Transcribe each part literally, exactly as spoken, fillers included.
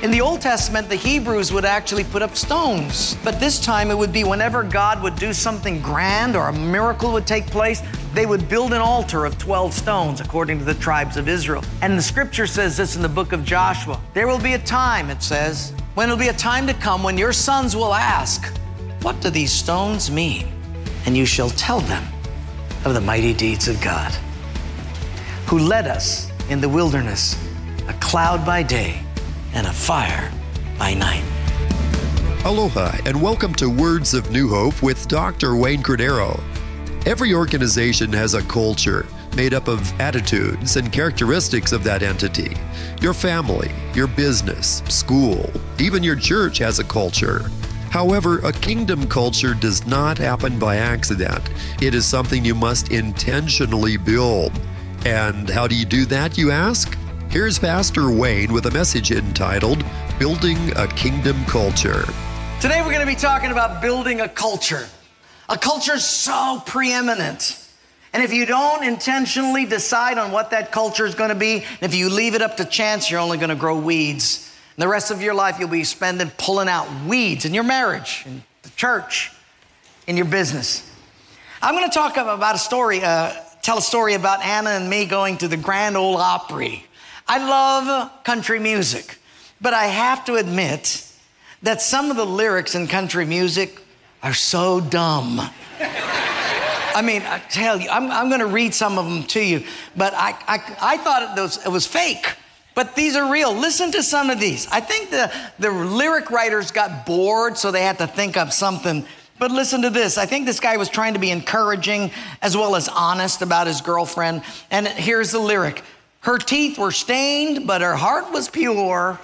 In the Old Testament, the Hebrews would actually put up stones. But this time it would be whenever God would do something grand or a miracle would take place, they would build an altar of twelve stones according to the tribes of Israel. And the scripture says this in the book of Joshua. There will be a time, it says, when it'll be a time to come when your sons will ask, what do these stones mean? And you shall tell them of the mighty deeds of God, who led us in the wilderness, a cloud by day and a fire by night. Aloha and welcome to Words of New Hope with Doctor Wayne Cordeiro. Every organization has a culture made up of attitudes and characteristics of that entity. Your family, your business, school, even your church has a culture. However, a kingdom culture does not happen by accident. It is something you must intentionally build. And how do you do that, you ask? Here's Pastor Wayne with a message entitled, Building a Kingdom Culture. Today we're going to be talking about building a culture. A culture so preeminent. And if you don't intentionally decide on what that culture is going to be, and if you leave it up to chance, you're only going to grow weeds. And the rest of your life you'll be spending pulling out weeds in your marriage, in the church, in your business. I'm going to talk about a story, uh, tell a story about Anna and me going to the Grand Ole Opry. I love country music, but I have to admit that some of the lyrics in country music are so dumb. I mean, I tell you, I'm, I'm going to read some of them to you, but I, I, I thought it was, it was fake, but these are real. Listen to some of these. I think the, the lyric writers got bored, so they had to think up something. But listen to this. I think this guy was trying to be encouraging as well as honest about his girlfriend. And here's the lyric. Her teeth were stained, but her heart was pure.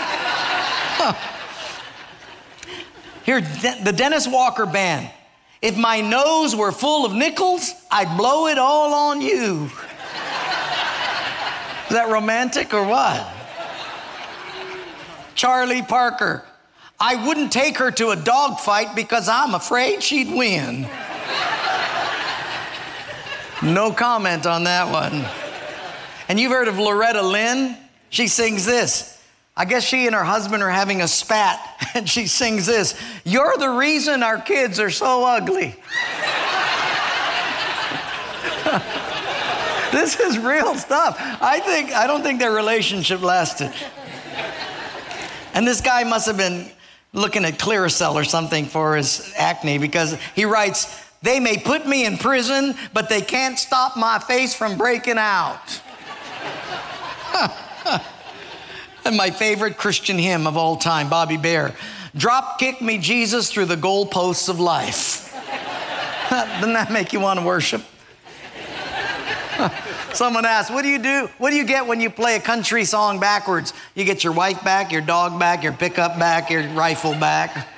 Here, the Dennis Walker Band. If my nose were full of nickels, I'd blow it all on you. Is that romantic or what? Charlie Parker. I wouldn't take her to a dog fight because I'm afraid she'd win. No comment on that one. And you've heard of Loretta Lynn? She sings this. I guess she and her husband are having a spat, and she sings this. You're the reason our kids are so ugly. This is real stuff. I think, I don't think their relationship lasted. And this guy must have been looking at Clearasil or something for his acne, because he writes, they may put me in prison, but they can't stop my face from breaking out. And my favorite Christian hymn of all time, Bobby Bear. Drop kick me, Jesus, through the goalposts of life. Doesn't that make you want to worship? Someone asked, what do you do? What do you get when you play a country song backwards? You get your wife back, your dog back, your pickup back, your rifle back.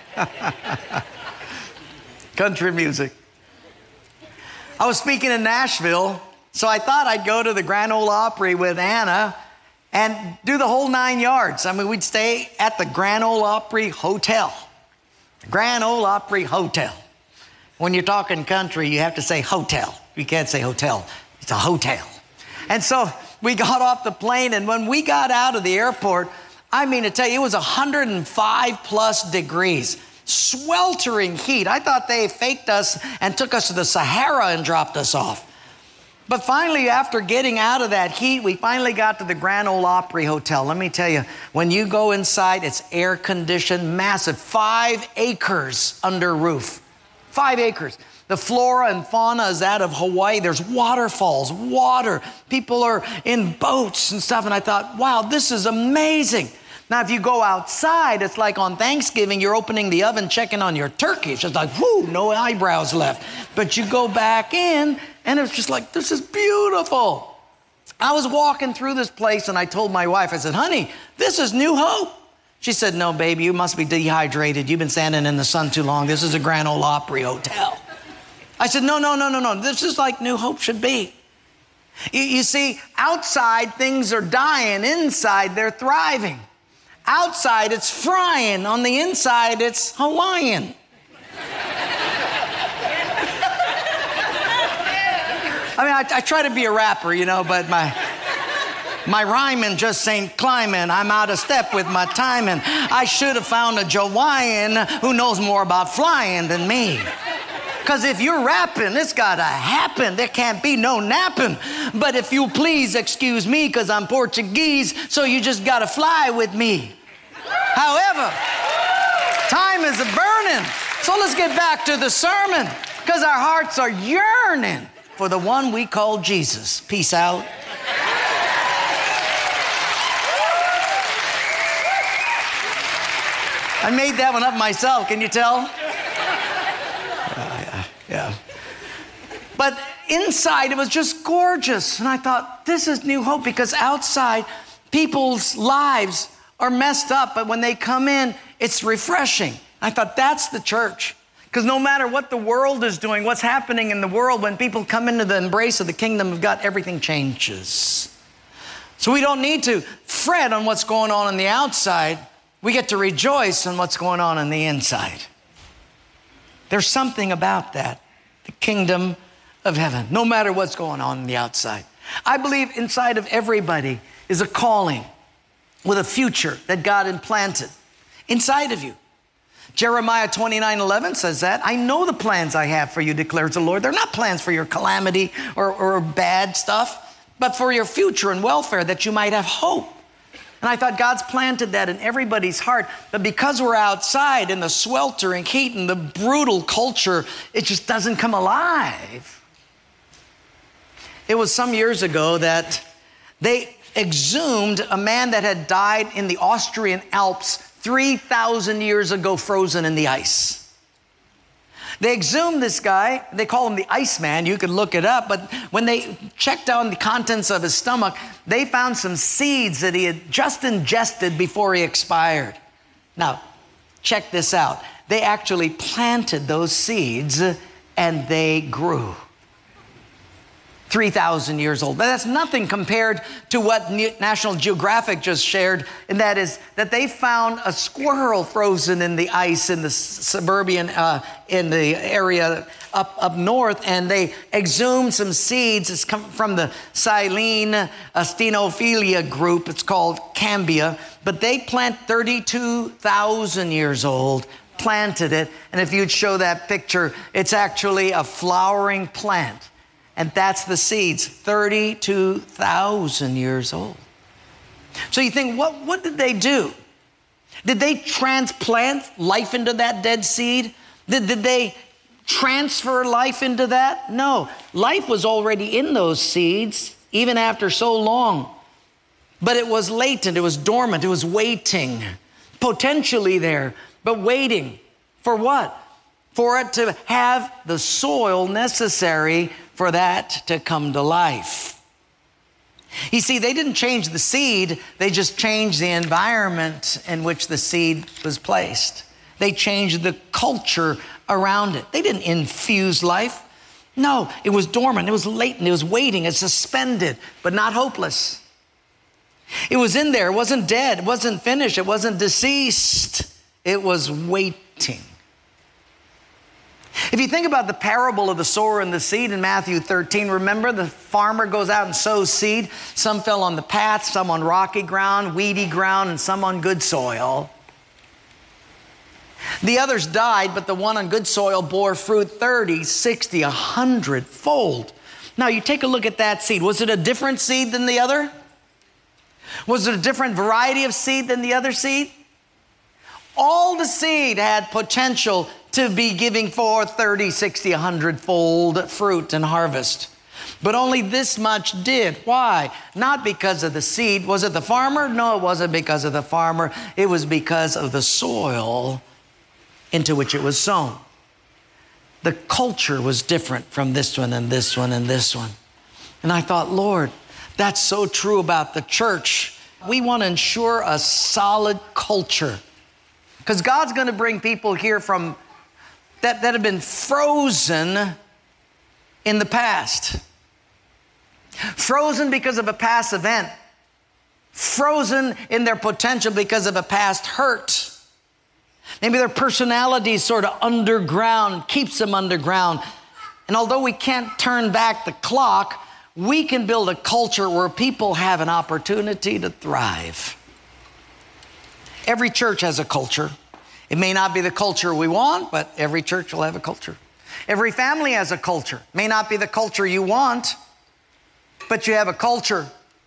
Country music. I was speaking in Nashville, so I thought I'd go to the Grand Ole Opry with Anna and do the whole nine yards. I mean, we'd stay at the Grand Ole Opry Hotel. Grand Ole Opry Hotel. When you're talking country, you have to say hotel. You can't say hotel. It's a hotel. And so we got off the plane, and when we got out of the airport, I mean to tell you, it was one hundred five plus degrees. Sweltering heat. I thought they faked us and took us to the Sahara and dropped us off. But finally, after getting out of that heat, we finally got to the Grand Ole Opry Hotel. Let me tell you, when you go inside, it's air-conditioned, massive, five acres under roof. Five acres. The flora and fauna is that of Hawaii. There's waterfalls, water. People are in boats and stuff. And I thought, wow, this is amazing. Now, if you go outside, it's like on Thanksgiving, you're opening the oven, checking on your turkey. It's just like, whoo, no eyebrows left. But you go back in, and it's just like, this is beautiful. I was walking through this place, and I told my wife, I said, honey, this is New Hope. She said, no, baby, you must be dehydrated. You've been standing in the sun too long. This is a Grand Ole Opry Hotel. I said, no, no, no, no, no. This is like New Hope should be. You, you see, outside, things are dying. Inside, they're thriving. Outside, it's frying. On the inside, it's Hawaiian. I mean, I, I try to be a rapper, you know, but my My rhyming just ain't climbing. I'm out of step with my timing. I should have found a Jawaiian who knows more about flying than me. Because if you're rapping, it's gotta happen. There can't be no napping. But if you please excuse me, because I'm Portuguese, so you just gotta fly with me. However, time is a-burning. So let's get back to the sermon, because our hearts are yearning for the one we call Jesus. Peace out. I made that one up myself, can you tell? Uh, yeah. But inside, it was just gorgeous. And I thought, this is New Hope, because outside, people's lives are messed up, but when they come in, it's refreshing. I thought, that's the church. Because no matter what the world is doing, what's happening in the world, when people come into the embrace of the kingdom of God, everything changes. So we don't need to fret on what's going on on the outside. We get to rejoice on what's going on on the inside. There's something about that, the kingdom of heaven, no matter what's going on on the outside. I believe inside of everybody is a calling with a future that God implanted inside of you. Jeremiah twenty-nine eleven says that. I know the plans I have for you, declares the Lord. They're not plans for your calamity or, or bad stuff, but for your future and welfare, that you might have hope. And I thought God's planted that in everybody's heart. But because we're outside in the sweltering heat and the brutal culture, it just doesn't come alive. It was some years ago that they exhumed a man that had died in the Austrian Alps three thousand years ago, frozen in the ice. They exhumed this guy. They call him the Iceman. You could look it up. But when they checked down the contents of his stomach, they found some seeds that he had just ingested before he expired. Now, check this out. They actually planted those seeds and they grew. three thousand years old. But that's nothing compared to what National Geographic just shared, and that is that they found a squirrel frozen in the ice in the suburban, uh, in the area up, up north, and they exhumed some seeds. It's come from the Silene Astinophilia group. It's called Cambia, but they plant thirty-two thousand years old, planted it, and if you'd show that picture, it's actually a flowering plant. And that's the seeds, thirty-two thousand years old. So you think, what, what did they do? Did they transplant life into that dead seed? Did, did they transfer life into that? No, life was already in those seeds, even after so long. But it was latent, it was dormant, it was waiting, potentially there, but waiting for what? For it to have the soil necessary for that to come to life. You see, they didn't change the seed, they just changed the environment in which the seed was placed. They changed the culture around it. They didn't infuse life. No, it was dormant, it was latent, it was waiting, it's suspended, but not hopeless. It was in there, it wasn't dead, it wasn't finished, it wasn't deceased, it was waiting. If you think about the parable of the sower and the seed in Matthew thirteen, remember the farmer goes out and sows seed. Some fell on the path, some on rocky ground, weedy ground, and some on good soil. The others died, but the one on good soil bore fruit thirty, sixty, a hundred fold. Now you take a look at that seed. Was it a different seed than the other? Was it a different variety of seed than the other seed? All the seed had potential to be giving forth thirty, sixty, a hundred fold fruit and harvest. But only this much did. Why? Not because of the seed. Was it the farmer? No, it wasn't because of the farmer. It was because of the soil into which it was sown. The culture was different from this one and this one and this one. And I thought, Lord, that's so true about the church. We want to ensure a solid culture. Because God's going to bring people here from that, that have been frozen in the past. Frozen because of a past event. Frozen in their potential because of a past hurt. Maybe their personality is sort of underground, keeps them underground. And although we can't turn back the clock, we can build a culture where people have an opportunity to thrive. Every church has a culture. It may not be the culture we want, but every church will have a culture. Every family has a culture. It may not be the culture you want, but you have a culture.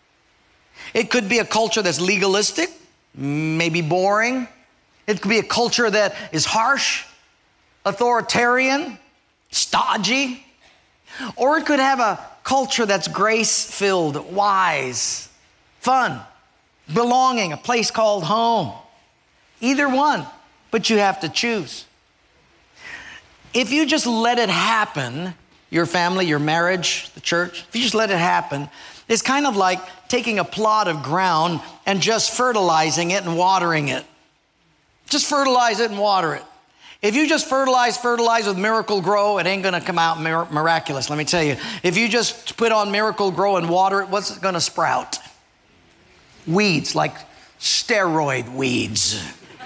It could be a culture that's legalistic, maybe boring. It could be a culture that is harsh, authoritarian, stodgy. Or it could have a culture that's grace-filled, wise, fun, belonging, a place called home. Either one, but you have to choose. If you just let it happen, your family, your marriage, the church, if you just let it happen, it's kind of like taking a plot of ground and just fertilizing it and watering it. Just fertilize it and water it. If you just fertilize, fertilize with Miracle-Gro, it ain't gonna come out mir- miraculous, let me tell you. If you just put on Miracle-Gro and water it, what's it gonna sprout? Weeds, like steroid weeds.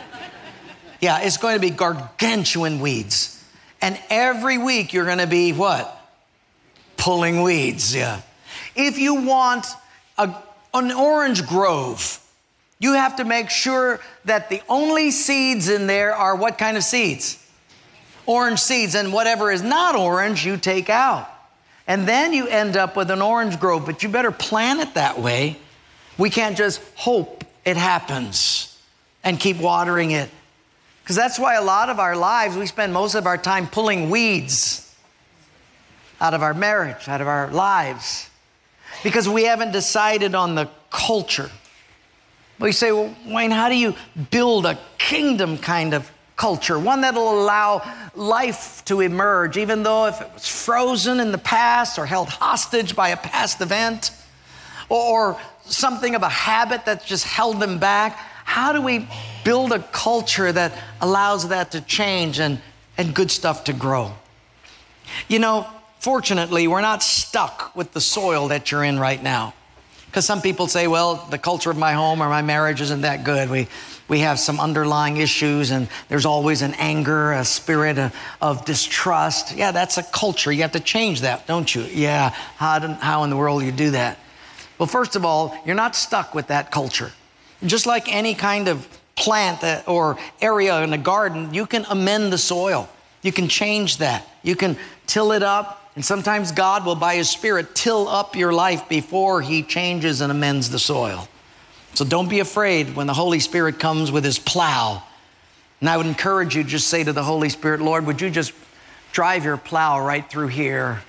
Yeah, it's going to be gargantuan weeds. And every week you're gonna be what? Pulling weeds, yeah. If you want a, an orange grove, you have to make sure that the only seeds in there are what kind of seeds? Orange seeds, and whatever is not orange, you take out. And then you end up with an orange grove, but you better plan it that way. We can't just hope it happens and keep watering it. Because that's why a lot of our lives, we spend most of our time pulling weeds out of our marriage, out of our lives, because we haven't decided on the culture. We say, well, Wayne, how do you build a kingdom kind of culture? One that'll allow life to emerge, even though if it was frozen in the past or held hostage by a past event, or something of a habit that's just held them back. How do we build a culture that allows that to change and, and good stuff to grow? You know, fortunately, we're not stuck with the soil that you're in right now. Because some people say, well, the culture of my home or my marriage isn't that good. We we have some underlying issues, and there's always an anger, a spirit of, of distrust. Yeah, that's a culture. You have to change that, don't you? Yeah, how, do, how in the world do you do that? Well, first of all, you're not stuck with that culture. Just like any kind of plant that, or area in a garden, you can amend the soil. You can change that. You can till it up. And sometimes God will, by His Spirit, till up your life before He changes and amends the soil. So don't be afraid when the Holy Spirit comes with His plow. And I would encourage you to just say to the Holy Spirit, Lord, would you just drive your plow right through here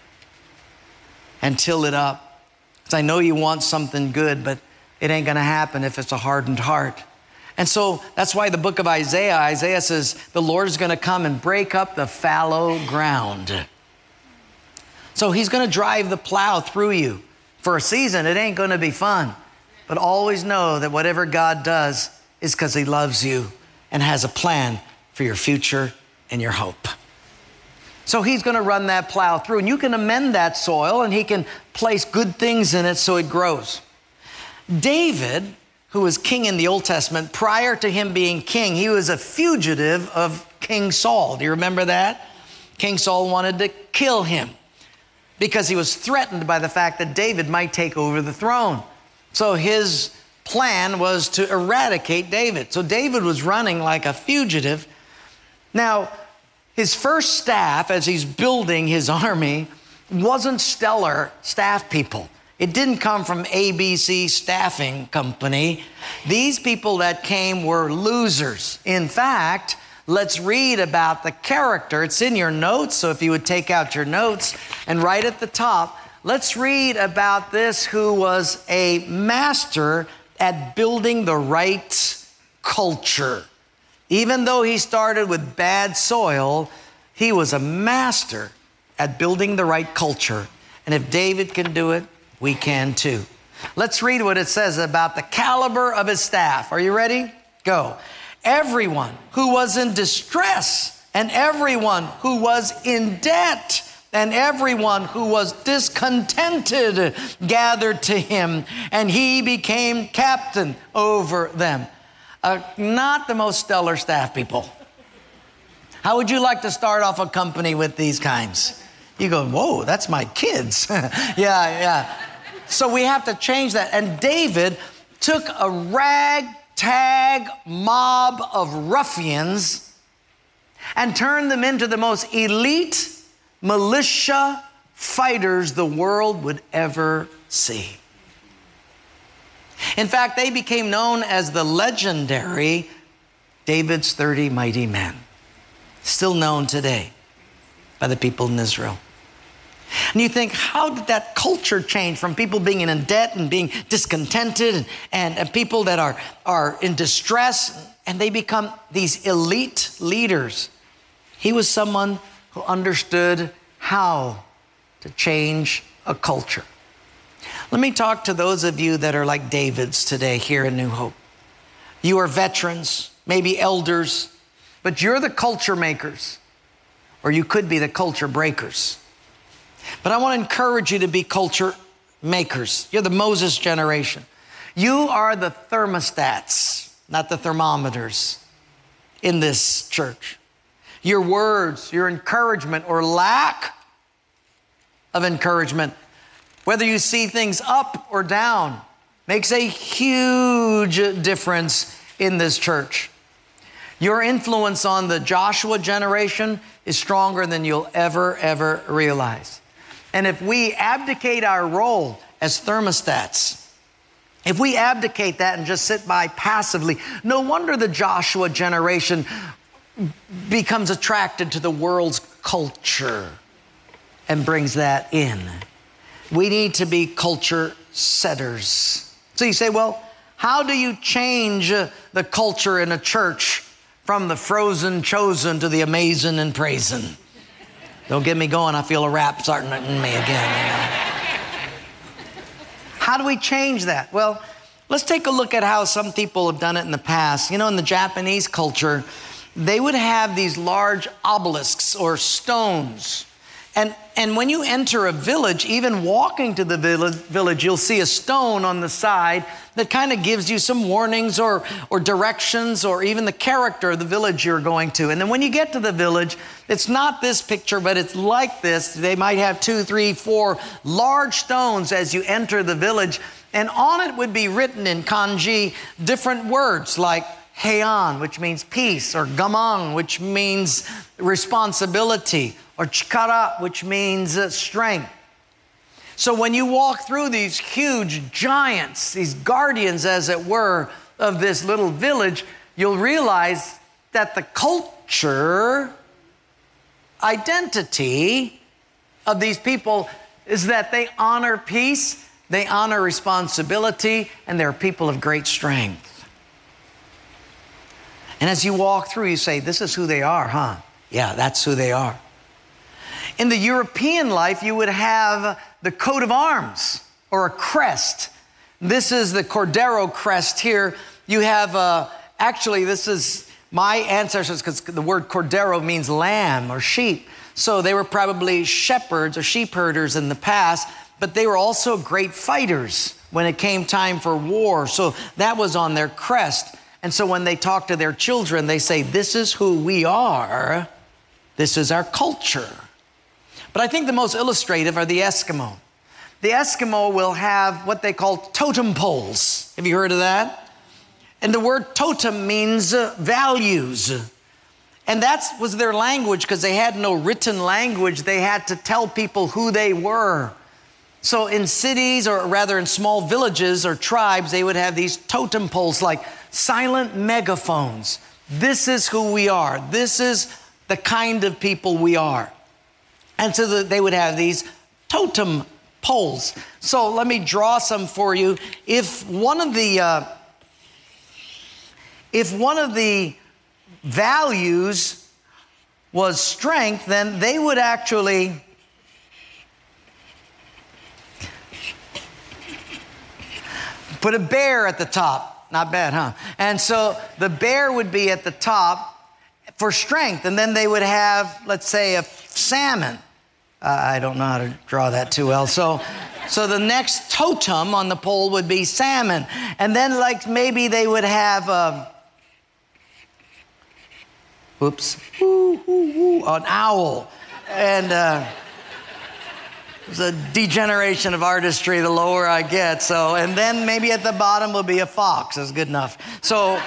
and till it up? Because I know you want something good, but it ain't gonna happen if it's a hardened heart. And so that's why the book of Isaiah, Isaiah says, the Lord is gonna come and break up the fallow ground. So He's gonna drive the plow through you. For a season, it ain't gonna be fun. But always know that whatever God does is because He loves you and has a plan for your future and your hope. So He's gonna run that plow through, and you can amend that soil, and He can place good things in it so it grows. David, who was king in the Old Testament, prior to him being king, he was a fugitive of King Saul. Do you remember that? King Saul wanted to kill him because he was threatened by the fact that David might take over the throne. So his plan was to eradicate David. So David was running like a fugitive. Now, his first staff, as he's building his army, wasn't stellar staff people. It didn't come from A B C Staffing Company. These people that came were losers. In fact, let's read about the character. It's in your notes, so if you would take out your notes and right at the top, let's read about this who was a master at building the right culture. Even though he started with bad soil, he was a master at building the right culture. And if David can do it, we can too. Let's read what it says about the caliber of his staff. Are you ready? Go. Everyone who was in distress, and everyone who was in debt, and everyone who was discontented gathered to him, and he became captain over them. Uh, not the most stellar staff people. How would you like to start off a company with these kinds? You go, whoa, that's my kids. yeah, yeah. So we have to change that. And David took a ragtag mob of ruffians and turned them into the most elite militia fighters the world would ever see. In fact, they became known as the legendary David's thirty Mighty Men, still known today by the people in Israel. And you think, how did that culture change from people being in debt and being discontented and, and, and people that are, are in distress, and they become these elite leaders? He was someone who understood how to change a culture. Let me talk to those of you that are like Davids today here in New Hope. You are veterans, maybe elders, but you're the culture makers, or you could be the culture breakers. But I want to encourage you to be culture makers. You're the Moses generation. You are the thermostats, not the thermometers in this church. Your words, your encouragement or lack of encouragement, whether you see things up or down, makes a huge difference in this church. Your influence on the Joshua generation is stronger than you'll ever, ever realize. And if we abdicate our role as thermostats, if we abdicate that and just sit by passively, no wonder the Joshua generation becomes attracted to the world's culture and brings that in. We need to be culture setters. So you say, well, how do you change the culture in a church from the frozen chosen to the amazing and praising? Don't get me going. I feel a rap starting in me again. You know? How do we change that? Well, let's take a look at how some people have done it in the past. You know, in the Japanese culture, they would have these large obelisks or stones. And, and when you enter a village, even walking to the village, you'll see a stone on the side that kind of gives you some warnings or, or directions or even the character of the village you're going to. And then when you get to the village, it's not this picture, but it's like this. They might have two, three, four large stones as you enter the village. And on it would be written in kanji different words like heian, which means peace, or gamang, which means responsibility, or chikara, which means uh, strength. So when you walk through these huge giants, these guardians, as it were, of this little village, you'll realize that the culture identity of these people is that they honor peace, they honor responsibility, and they're people of great strength. And as you walk through, you say, this is who they are, huh? Yeah, that's who they are. In the European life, you would have the coat of arms or a crest. This is the Cordero crest here. You have, uh, actually, this is my ancestors, because the word Cordero means lamb or sheep. So they were probably shepherds or sheep herders in the past, but they were also great fighters when it came time for war. So that was on their crest. And so when they talk to their children, they say, this is who we are. This is our culture. But I think the most illustrative are the Eskimo. The Eskimo will have what they call totem poles. Have you heard of that? And the word totem means uh, values. And that was their language because they had no written language. They had to tell people who they were. So in cities, or rather in small villages or tribes, they would have these totem poles like silent megaphones. This is who we are. This is the kind of people we are. And so the, they would have these totem poles. So let me draw some for you. If one of the uh, if one of the values was strength, then they would actually put a bear at the top. Not bad, huh? And so the bear would be at the top for strength. And then they would have, let's say, a salmon. Uh, I don't know how to draw that too well. So, so the next totem on the pole would be salmon. And then like maybe they would have, um, whoops, woo, woo, woo, an owl. And, uh, There's a degeneration of artistry the lower I get. So, and then maybe at the bottom will be a fox. That's good enough. So,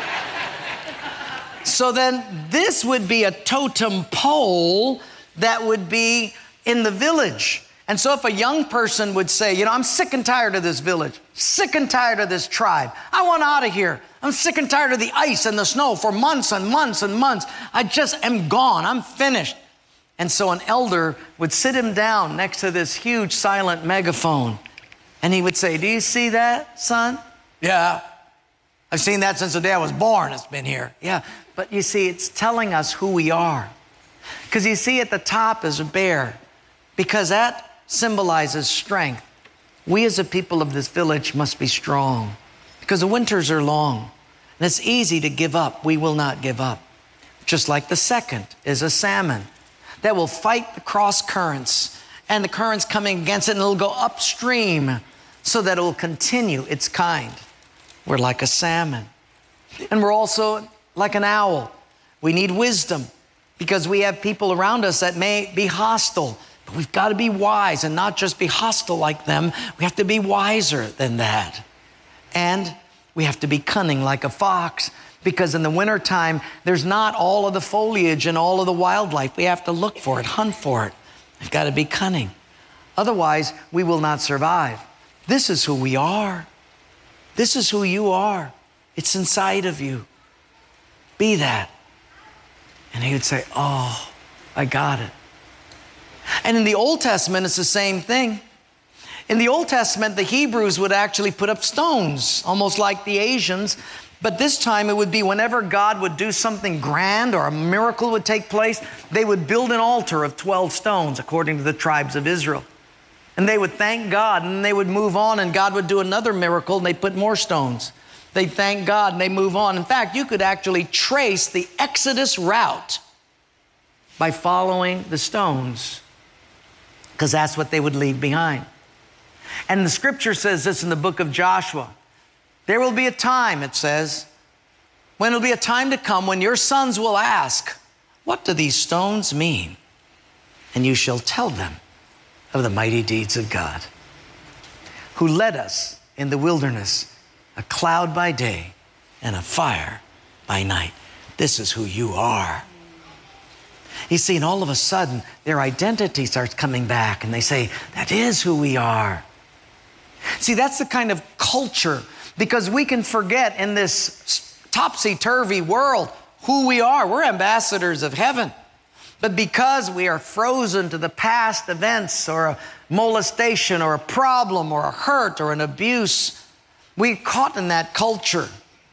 so then this would be a totem pole that would be in the village. And so if a young person would say, you know, I'm sick and tired of this village, sick and tired of this tribe. I want out of here. I'm sick and tired of the ice and the snow for months and months and months. I just am gone. I'm finished. And so an elder would sit him down next to this huge silent megaphone. And he would say, do you see that, son? Yeah. I've seen that since the day I was born. It's been here. Yeah. But you see, it's telling us who we are. Because you see at the top is a bear. Because that symbolizes strength. We as a people of this village must be strong. Because the winters are long. And it's easy to give up. We will not give up. Just like the second is a salmon that will fight the cross currents, and the currents coming against it, and it'll go upstream so that it will continue its kind. We're like a salmon. And we're also like an owl. We need wisdom because we have people around us that may be hostile, but we've got to be wise and not just be hostile like them. We have to be wiser than that. And we have to be cunning like a fox, because in the wintertime, there's not all of the foliage and all of the wildlife. We have to look for it, hunt for it. We've got to be cunning. Otherwise, we will not survive. This is who we are. This is who you are. It's inside of you. Be that. And he would say, oh, I got it. And in the Old Testament, it's the same thing. In the Old Testament, the Hebrews would actually put up stones, almost like the Asians. But this time it would be whenever God would do something grand or a miracle would take place, they would build an altar of twelve stones according to the tribes of Israel. And they would thank God, and they would move on, and God would do another miracle, and they'd put more stones. They'd thank God, and they move on. In fact, you could actually trace the Exodus route by following the stones, because that's what they would leave behind. And the scripture says this in the book of Joshua. There will be a time, it says, when it'll be a time to come when your sons will ask, what do these stones mean? And you shall tell them of the mighty deeds of God, who led us in the wilderness, a cloud by day and a fire by night. This is who you are. You see, and all of a sudden, their identity starts coming back, and they say, that is who we are. See, that's the kind of culture, because we can forget in this topsy-turvy world who we are. We're ambassadors of heaven. But because we are frozen to the past events or a molestation or a problem or a hurt or an abuse, we're caught in that culture.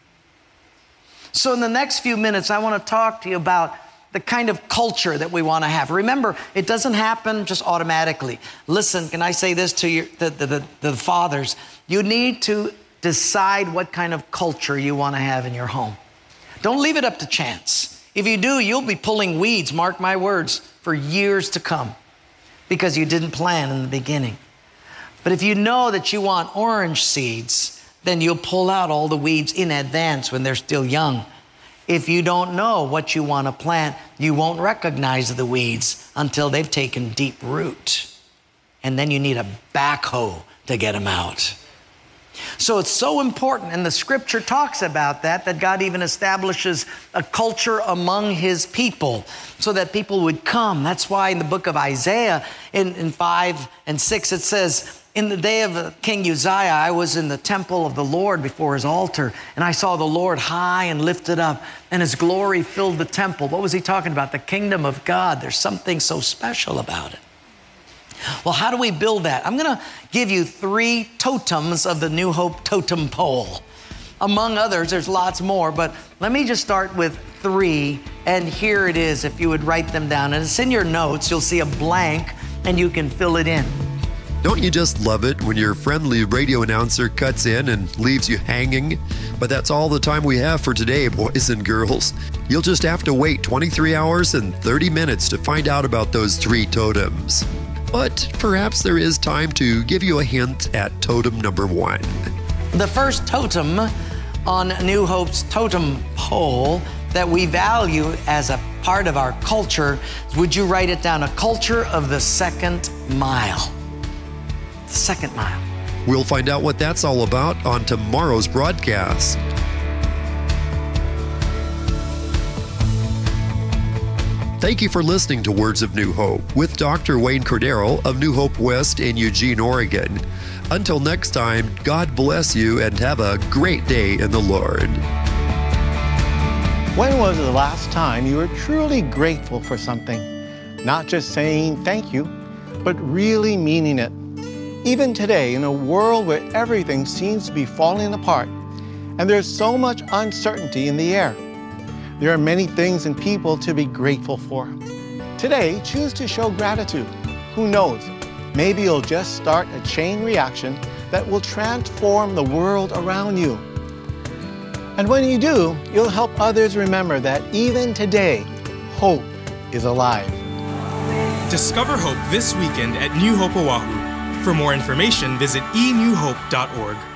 So in the next few minutes, I want to talk to you about the kind of culture that we want to have. Remember, it doesn't happen just automatically. Listen, can I say this to your, the, the, the, the fathers? You need to decide what kind of culture you want to have in your home. Don't leave it up to chance. If you do, you'll be pulling weeds, mark my words, for years to come because you didn't plan in the beginning. But if you know that you want orange seeds, then you'll pull out all the weeds in advance when they're still young. If you don't know what you want to plant, you won't recognize the weeds until they've taken deep root. And then you need a backhoe to get them out. So it's so important, and the scripture talks about that, that God even establishes a culture among his people so that people would come. That's why in the book of Isaiah, in, in five and six, it says, in the day of King Uzziah, I was in the temple of the Lord before his altar, and I saw the Lord high and lifted up, and his glory filled the temple. What was he talking about? The kingdom of God. There's something so special about it. Well, how do we build that? I'm going to give you three totems of the New Hope totem pole. Among others, there's lots more, but let me just start with three, and here it is if you would write them down. And it's in your notes. You'll see a blank, and you can fill it in. Don't you just love it when your friendly radio announcer cuts in and leaves you hanging? But that's all the time we have for today, boys and girls. You'll just have to wait twenty-three hours and thirty minutes to find out about those three totems. But perhaps there is time to give you a hint at totem number one. The first totem on New Hope's totem pole that we value as a part of our culture, would you write it down? A culture of the second mile. the second mile. We'll find out what that's all about on tomorrow's broadcast. Thank you for listening to Words of New Hope with Doctor Wayne Cordero of New Hope West in Eugene, Oregon. Until next time, God bless you and have a great day in the Lord. When was the last time you were truly grateful for something? Not just saying thank you, but really meaning it. Even today, in a world where everything seems to be falling apart, and there's so much uncertainty in the air, there are many things and people to be grateful for. Today, choose to show gratitude. Who knows? Maybe you'll just start a chain reaction that will transform the world around you. And when you do, you'll help others remember that even today, hope is alive. Discover hope this weekend at New Hope Oahu. For more information, visit e new hope dot org.